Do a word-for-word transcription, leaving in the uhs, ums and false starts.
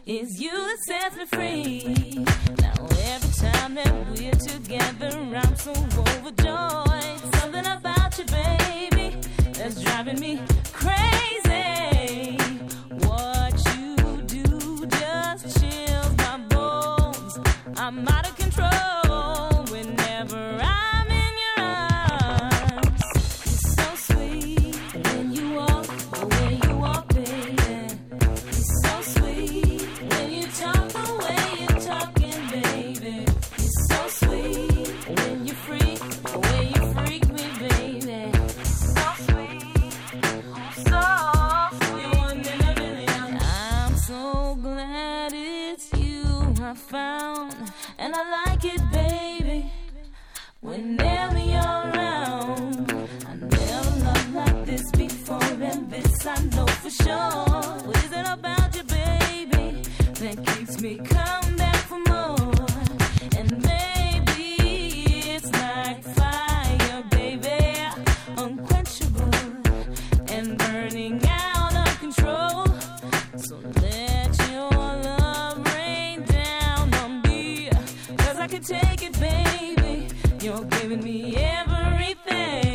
It's you that sets me free. Now every time that we're together, I'm so overjoyed. Something about you, baby, that's driving me crazy. What you do just chills my bones. I'm out of control whenever I'm in your arms. You're so sweet when you walk the way you walk, baby. You're so sweet when you talk the way you're talking, baby. You're so sweet when you freak the way you freak me, baby. So sweet, so sweet. One in a million. I'm so glad it's you I found, and I like it, baby. Whenever you're around, I never loved like this before, and this I know for sure. What is it about you, baby, that keeps me coming back for more? And baby, it's like fire, baby, unquenchable and burning out of control. So let your love rain down on me, 'cause I can take it, baby. You're giving me everything.